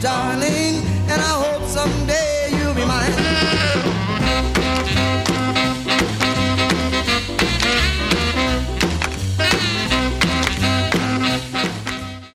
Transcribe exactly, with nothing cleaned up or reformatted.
darling, and I hope someday you'll be mine.